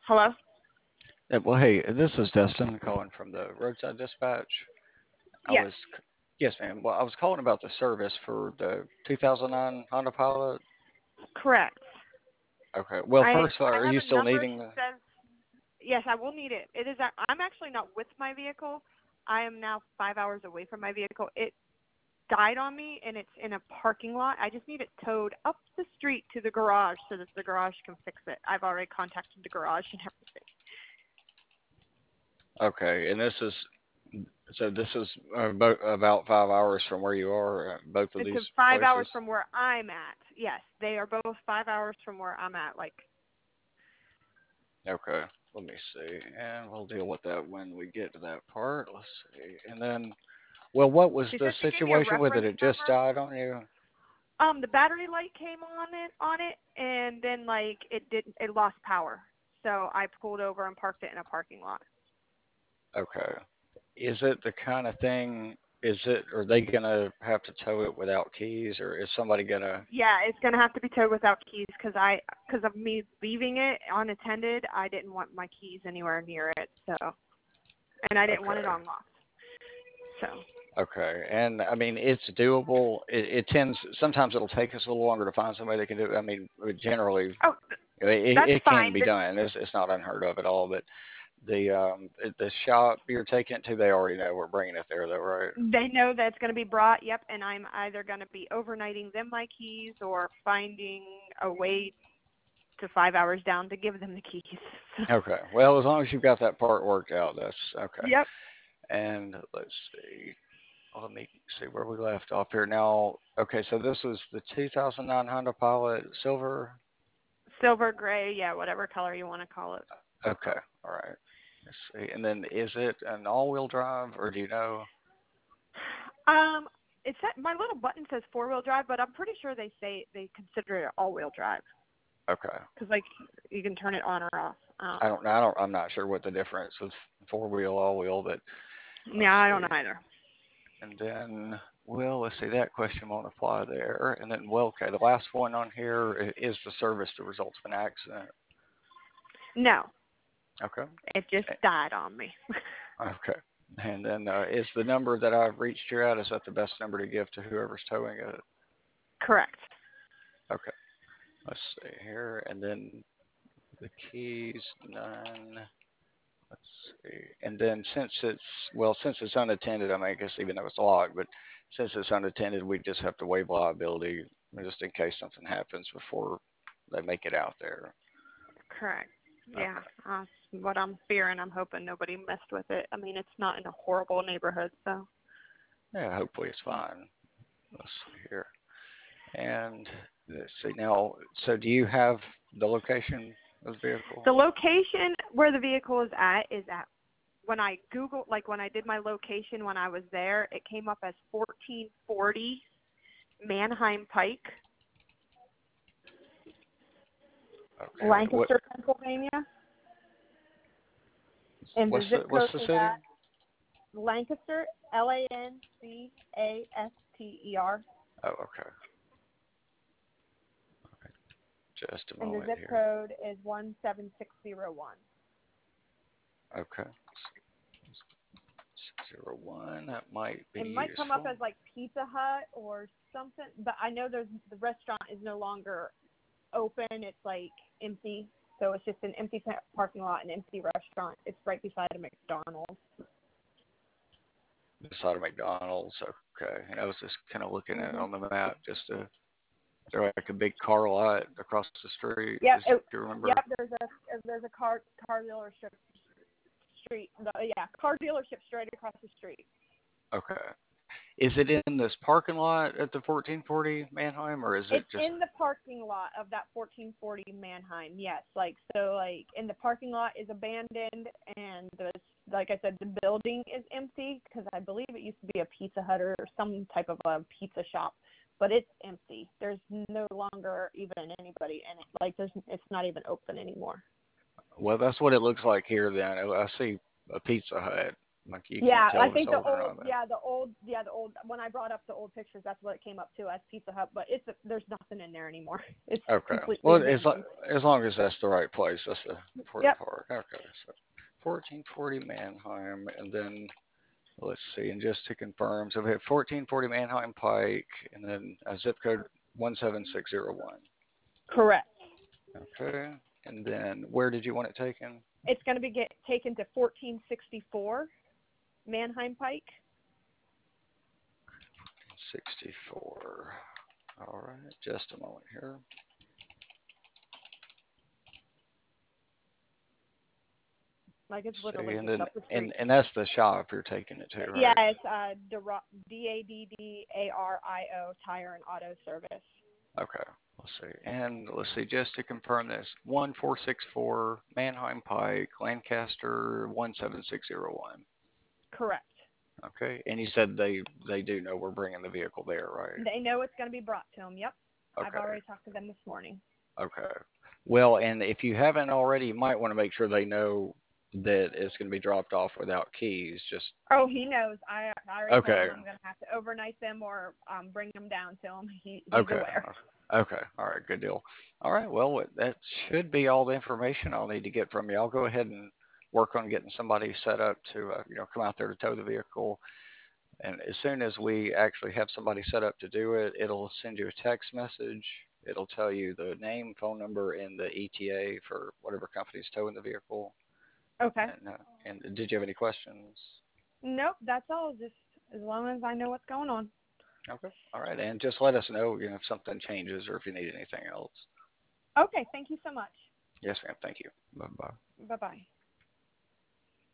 Hello? Well, hey, this is Destin calling from the Roadside Dispatch. I Yes, was, yes, ma'am. Well, I was calling about the service for the 2009 Honda Pilot. correct. Okay. Well, I first of all, I are have you a still number needing the? says yes, I will need it. It is I'm actually not with my vehicle. I am now 5 hours away from my vehicle. It died on me and it's in a parking lot. I just need it towed up the street to the garage so that the garage can fix it. I've already contacted the garage and everything. Okay, and this is about 5 hours from where you are. Both of It's these 5 hours places. from where I'm at. Yes, they are both 5 hours from where I'm at. Like, Okay. Let me see, and we'll deal with that when we get to that part. Let's see, and then, well, what was she the said she gave me a situation with it? reference It just number. died on you. The battery light came on it, and then like it lost power. So I pulled over and parked it in a parking lot. Okay. Is it the kind of thing? Are they gonna have to tow it without keys, or is somebody gonna? Yeah, it's gonna have to be towed without keys because of me leaving it unattended. I didn't want my keys anywhere near it, so and I didn't want it Okay. unlocked. So Okay. And I mean, it's doable. It tends sometimes it'll take us a little longer to find somebody that can do it. I mean, generally, oh, that's it can fine. be done. It's not unheard of at all. But the shop you're taking it to, they already know we're bringing it there, though, right? They know that it's going to be brought. Yep, and I'm either going to be overnighting them my keys or finding a way to 5 hours down to give them the keys. Okay. Well, as long as you've got that part worked out, that's okay. Yep. And let's see. Let me see where we left off here. Now, okay, so this was the 2009 Honda Pilot Silver. Silver, gray, yeah, whatever color you want to call it. Okay, all right. Let's see. And then is it an all-wheel drive, or do you know? Um, it's my little button says 4-wheel drive, but I'm pretty sure they say they consider it all-wheel drive Okay. because like you can turn it on or off. I don't know. I'm not sure what the difference is four-wheel, all-wheel, but let's Yeah, I don't see. know either. And then, well, let's see. That question won't apply there. And then, well, okay, the last one on here is the service the result of an accident. No, Okay. it just died on me. Okay. And then is the number that I've reached you at, is that the best number to give to whoever's towing it? Correct. Okay. Let's see here. And then the keys, none. Let's see. And then since it's unattended, I mean, I guess even though it's locked, but since it's unattended, we just have to waive liability just in case something happens before they make it out there. Correct. Yeah, Okay. what I'm fearing. I'm hoping nobody messed with it. I mean, it's not in a horrible neighborhood, so. Yeah, hopefully it's fine. Let's see here. And let's see now. So do you have the location of the vehicle? The location where the vehicle is at when I Googled, like when I did my location when I was there, it came up as 1440 Manheim Pike, Okay. Lancaster, Pennsylvania. And the zip What's code the for city? that, Lancaster, Lancaster. Oh, okay. Just a And the moment zip here. code is 17601. Okay. 601. That might be It might come up useful. as like Pizza Hut or something, but I know the restaurant is no longer open. It's like empty. So it's just an empty parking lot, an empty restaurant. It's right beside a McDonald's. Beside of McDonald's. Okay. And I was just kind of looking at it Mhm. on the map just to. Is there like a big car lot across the street? Yep. Do you remember? Yep. There's a car dealership street. Yeah, car dealership straight across the street. Okay. Is it in this parking lot at the 1440 Manheim, or is it It's just? in the parking lot of that 1440 Manheim. Yes, like so, like in the parking lot is abandoned, and like I said, the building is empty because I believe it used to be a Pizza Hut or some type of a pizza shop, but it's empty. There's no longer even anybody in it. Like it's not even open anymore. Well, that's what it looks like here. Then I see a Pizza Hut, Like you Yeah, can't tell I if it's think the old or old, not. the old. When I brought up the old pictures, that's what it came up to as Pizza Hut. But there's nothing in there anymore. It's Okay. completely Well, abandoned. as long as that's the right place, that's the important Yep, part. Okay. So 1440 Manheim, and then let's see, and just to confirm, so we have 1440 Manheim Pike, and then a zip code 17601. correct. Okay. And then where did you want it taken? It's going to be taken to 1464 Manheim Pike. 64. All right. Just a moment here. Like it's See, literally and just then up the street. and that's the shop you're taking it to, Yeah, right? it's DADDARIO Tire and Auto Service. Okay. Let's see. And let's see, just to confirm this, 1464 Manheim Pike, Lancaster 17601. Correct. Okay. And you said they do know we're bringing the vehicle there, right? They know it's going to be brought to them. Yep. I've Okay. already talked to them this morning. Okay. Well, and if you haven't already, you might want to make sure they know that it's going to be dropped off without keys. Just Oh, he knows. I already told okay. him I'm going to have to overnight them or bring them down to him. He's Okay. aware. Okay. All right. Good deal. All right. Well, that should be all the information I'll need to get from you. I'll go ahead and work on getting somebody set up to, come out there to tow the vehicle. And as soon as we actually have somebody set up to do it, it'll send you a text message. It'll tell you the name, phone number, and the ETA for whatever company's towing the vehicle. Okay. And did you have any questions? Nope, that's all. Just as long as I know what's going on. Okay. All right. And just let us know, if something changes or if you need anything else. Okay, thank you so much. Yes, ma'am. Thank you. Bye-bye. Bye-bye.